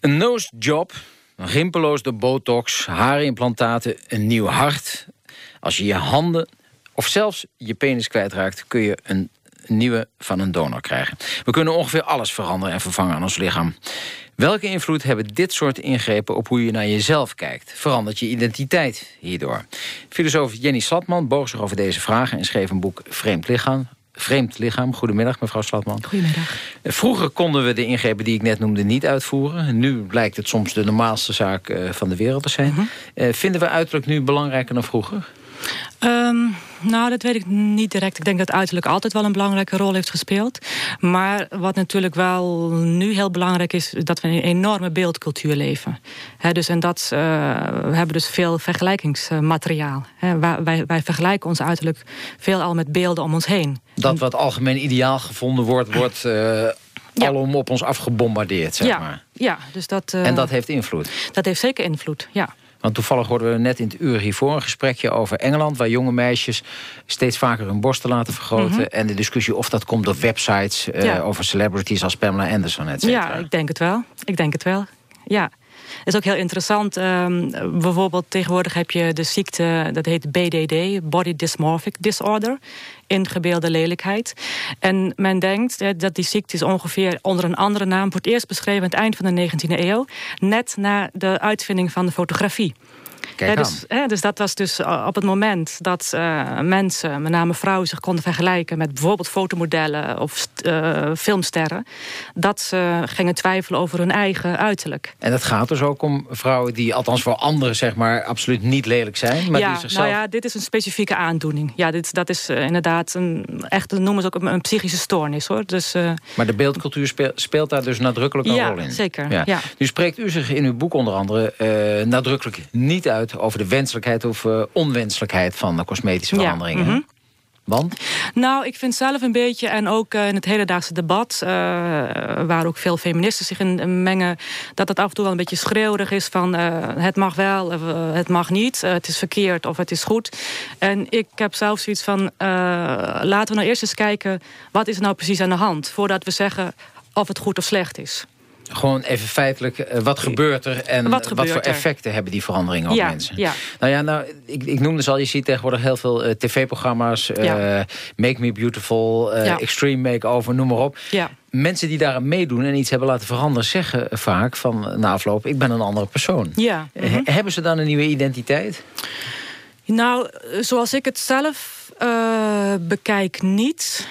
Een nose job, rimpeloos door botox, haarimplantaten, een nieuw hart. Als je je handen of zelfs je penis kwijtraakt, kun je een nieuwe van een donor krijgen. We kunnen ongeveer alles veranderen en vervangen aan ons lichaam. Welke invloed hebben dit soort ingrepen op hoe je naar jezelf kijkt? Verandert je identiteit hierdoor? Filosoof Jenny Slatman boog zich over deze vragen en schreef een boek Vreemd lichaam. Goedemiddag, mevrouw Slatman. Goedemiddag. Vroeger konden we de ingrepen die ik net noemde niet uitvoeren. Nu blijkt het soms de normaalste zaak van de wereld te zijn. Vinden we uiterlijk nu belangrijker dan vroeger? Nou, dat weet ik niet direct. Ik denk dat uiterlijk altijd wel een belangrijke rol heeft gespeeld. Maar wat natuurlijk wel nu heel belangrijk is, dat we in een enorme beeldcultuur leven. We hebben dus veel vergelijkingsmateriaal. Wij vergelijken ons uiterlijk veelal met beelden om ons heen. Dat wat algemeen ideaal gevonden wordt alom op ons afgebombardeerd, zeg maar. Ja, dus dat... En dat heeft invloed? Dat heeft zeker invloed, ja. Want toevallig hoorden we net in het uur hiervoor een gesprekje over Engeland, waar jonge meisjes steeds vaker hun borsten laten vergroten. En de discussie of dat komt door websites over celebrities als Pamela Anderson, et cetera. Ja, ik denk het wel. Ja. Het is ook heel interessant. Bijvoorbeeld tegenwoordig heb je de ziekte, dat heet BDD, Body Dysmorphic Disorder, ingebeelde lelijkheid. En men denkt dat die ziekte is ongeveer onder een andere naam voor het eerst beschreven aan het eind van de 19e eeuw, net na de uitvinding van de fotografie. Dus dat was dus op het moment dat mensen, met name vrouwen, zich konden vergelijken met bijvoorbeeld fotomodellen of filmsterren, dat ze gingen twijfelen over hun eigen uiterlijk. En dat gaat dus ook om vrouwen die, althans voor anderen, zeg maar, absoluut niet lelijk zijn, maar die zichzelf... Nou ja, dit is een specifieke aandoening. Ja, dat is inderdaad noemen ze ook een psychische stoornis, hoor. Dus, maar de beeldcultuur speelt daar dus nadrukkelijk een rol in. Zeker. Ja. Nu spreekt u zich in uw boek onder andere nadrukkelijk niet uit over de wenselijkheid of onwenselijkheid van cosmetische veranderingen. Want? Nou, ik vind zelf een beetje, en ook in het hedendaagse debat, waar ook veel feministen zich in mengen, dat het af en toe wel een beetje schreeuwerig is van het mag wel, het mag niet, het is verkeerd of het is goed. En ik heb zelf zoiets van, laten we nou eerst eens kijken, wat is er nou precies aan de hand, voordat we zeggen of het goed of slecht is. Gewoon even feitelijk, wat gebeurt er en wat voor effecten hebben die veranderingen op mensen? Ja. Ik noemde ze al, je ziet tegenwoordig heel veel tv-programma's, Make Me Beautiful, Extreme Makeover, noem maar op. Ja. Mensen die daaraan meedoen en iets hebben laten veranderen, zeggen vaak van na afloop, ik ben een andere persoon. Ja. Hebben ze dan een nieuwe identiteit? Nou, zoals ik het zelf bekijk niet.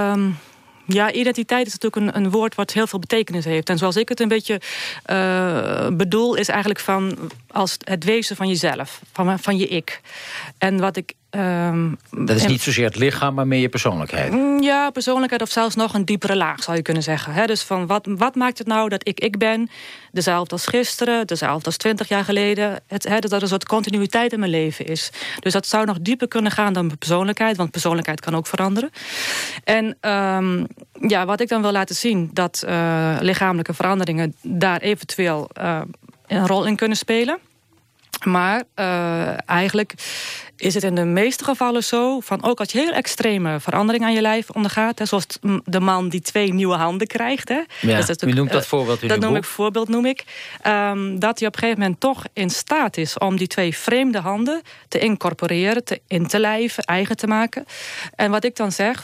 Ja, identiteit is natuurlijk een woord wat heel veel betekenis heeft. En zoals ik het een beetje bedoel, is eigenlijk als het wezen van jezelf, van je ik. En wat ik... dat is niet zozeer het lichaam, maar meer je persoonlijkheid. Ja, persoonlijkheid of zelfs nog een diepere laag, zou je kunnen zeggen. Dus van wat maakt het nou dat ik ben? Dezelfde als gisteren, dezelfde als 20 jaar geleden. Dat er een soort continuïteit in mijn leven is. Dus dat zou nog dieper kunnen gaan dan mijn persoonlijkheid. Want persoonlijkheid kan ook veranderen. En wat ik dan wil laten zien, dat lichamelijke veranderingen daar eventueel een rol in kunnen spelen. Maar eigenlijk is het in de meeste gevallen zo, van ook als je heel extreme verandering aan je lijf ondergaat, hè, zoals de man die 2 nieuwe handen krijgt. Hè, ja, u noemt dat voorbeeld in uw boek. Dat noem ik. Dat hij op een gegeven moment toch in staat is om die 2 vreemde handen te incorporeren, in te lijven, eigen te maken. En wat ik dan zeg,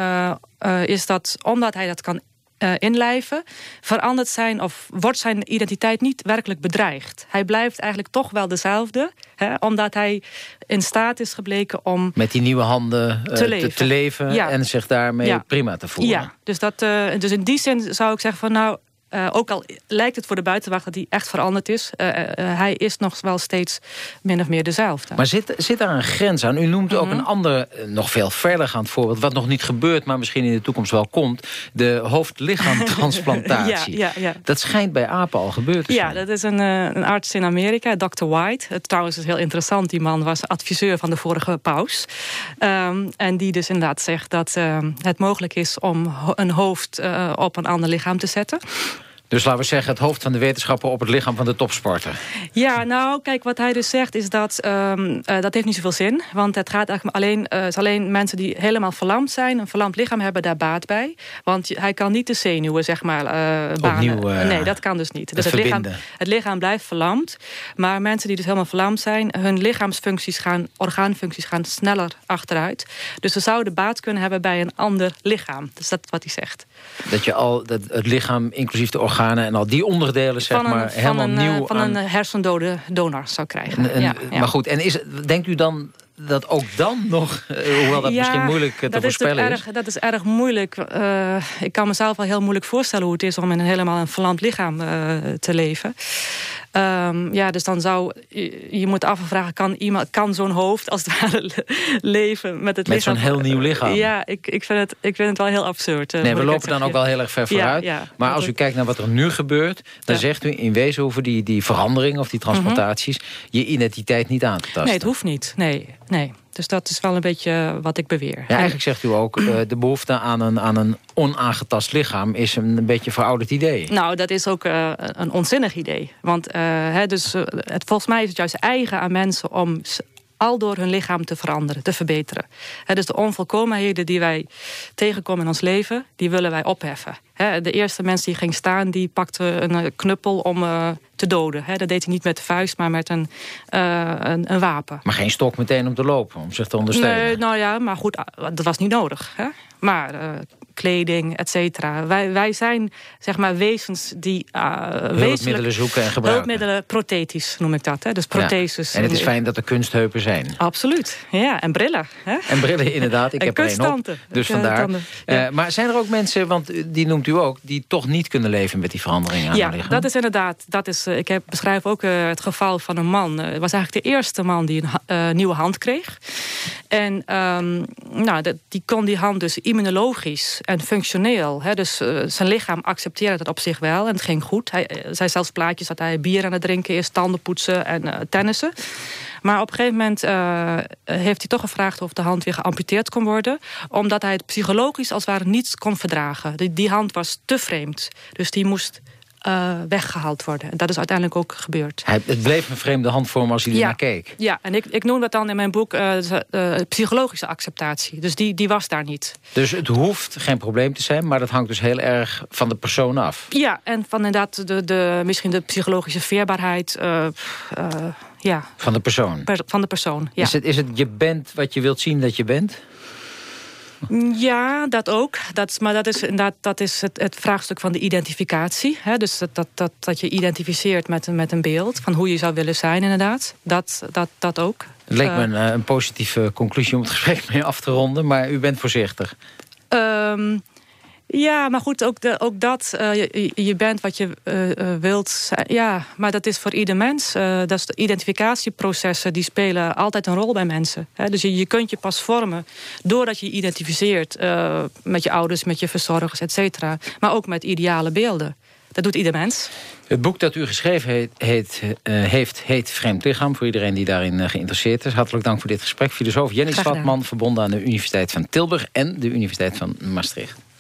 is dat omdat hij dat kan inlijven, verandert wordt zijn identiteit niet werkelijk bedreigd. Hij blijft eigenlijk toch wel dezelfde, omdat hij in staat is gebleken om met die nieuwe handen te leven en zich daarmee prima te voelen. Ja, dus in die zin zou ik zeggen van ook al lijkt het voor de buitenwacht dat hij echt veranderd is, hij is nog wel steeds min of meer dezelfde. Maar zit daar een grens aan? U noemt ook een ander, nog veel verdergaand voorbeeld, wat nog niet gebeurt, maar misschien in de toekomst wel komt, de hoofd-lichaamtransplantatie. Ja. Dat schijnt bij apen al gebeurd te zijn. Ja, dat is een arts in Amerika, Dr. White. Trouwens is heel interessant, die man was adviseur van de vorige paus. En die dus inderdaad zegt dat het mogelijk is om een hoofd op een ander lichaam te zetten. Dus laten we zeggen, het hoofd van de wetenschapper op het lichaam van de topsporter. Ja, nou, kijk, wat hij dus zegt is dat dat heeft niet zoveel zin. Want het gaat eigenlijk alleen mensen die helemaal verlamd zijn, een verlamd lichaam hebben daar baat bij. Want hij kan niet de zenuwen, zeg maar, banen. Opnieuw, nee, dat kan dus niet. Dus het lichaam blijft verlamd. Maar mensen die dus helemaal verlamd zijn, hun lichaamsfuncties orgaanfuncties gaan sneller achteruit. Dus ze zouden baat kunnen hebben bij een ander lichaam. Dus dat is wat hij zegt. Dat je al het lichaam, inclusief de organen en al die onderdelen, zeg maar, helemaal nieuw van een hersendode donor zou krijgen. Ja. Maar goed, en denkt u dan dat ook dan nog, hoewel dat misschien moeilijk te voorspellen is? Dat is erg moeilijk. Ik kan mezelf wel heel moeilijk voorstellen hoe het is om in helemaal een verlamd lichaam te leven. Dus dan zou je moet afvragen, kan zo'n hoofd als het ware leven met het lichaam? Met zo'n heel nieuw lichaam? Ja, ik vind het wel heel absurd. Nee, we lopen dan ook wel heel erg ver vooruit. Maar als u kijkt naar wat er nu gebeurt, dan zegt u in wezen hoeven die veranderingen of die transplantaties je identiteit niet aan te tasten. Nee, het hoeft niet. Nee. Dus dat is wel een beetje wat ik beweer. Ja, eigenlijk zegt u ook, de behoefte aan een onaangetast lichaam is een beetje een verouderd idee. Nou, dat is ook een onzinnig idee. Want volgens mij is het juist eigen aan mensen om al door hun lichaam te veranderen, te verbeteren. Dus de onvolkomenheden die wij tegenkomen in ons leven, die willen wij opheffen. De eerste mens die ging staan, die pakte een knuppel om te doden. Dat deed hij niet met de vuist, maar met een wapen. Maar geen stok meteen om te lopen, om zich te ondersteunen? Nee, nou ja, maar goed, dat was niet nodig. Maar kleding, et cetera. Wij zijn, zeg maar, wezens die hulpmiddelen zoeken en gebruiken. Hulpmiddelen, prothetisch noem ik dat. Dus protheses. Ja. En het is fijn dat er kunstheupen zijn. Absoluut, ja. En brillen. En brillen, inderdaad. Ik heb er één op. Dus vandaar. Maar zijn er ook mensen, want die noemt u ook, die toch niet kunnen leven met die veranderingen aan hun lichaam? Dat is inderdaad. Ik beschrijf ook het geval van een man. Het was eigenlijk de eerste man die een nieuwe hand kreeg. En die kon die hand dus immunologisch en functioneel. Dus zijn lichaam accepteerde dat op zich wel en het ging goed. Hij zei zelfs plaatjes dat hij bier aan het drinken is, tanden poetsen en tennissen. Maar op een gegeven moment heeft hij toch gevraagd of de hand weer geamputeerd kon worden. Omdat hij het psychologisch als het ware niets kon verdragen. Die hand was te vreemd. Dus die moest weggehaald worden. En dat is uiteindelijk ook gebeurd. Het bleef een vreemde handvorm als hij ernaar keek. Ja, en ik noem dat dan in mijn boek psychologische acceptatie. Dus die was daar niet. Dus het hoeft geen probleem te zijn, maar dat hangt dus heel erg van de persoon af. Ja, en van inderdaad misschien de psychologische veerbaarheid. Van de persoon? Van de persoon, ja. Is het je bent wat je wilt zien dat je bent? Ja, dat ook. Dat is het vraagstuk van de identificatie. Dus dat je identificeert met een beeld van hoe je zou willen zijn, inderdaad. Dat ook. Het leek me een positieve conclusie om het gesprek mee af te ronden, maar u bent voorzichtig. Ja, maar goed, ook dat. Je bent wat je wilt zijn. Ja, maar dat is voor ieder mens. Dat is de identificatieprocessen, die spelen altijd een rol bij mensen. Dus je kunt je pas vormen doordat je je identificeert met je ouders, met je verzorgers, et cetera. Maar ook met ideale beelden. Dat doet ieder mens. Het boek dat u geschreven heet Vreemd Lichaam, voor iedereen die daarin geïnteresseerd is. Hartelijk dank voor dit gesprek. Filosoof Jenny Swartman, verbonden aan de Universiteit van Tilburg en de Universiteit van Maastricht.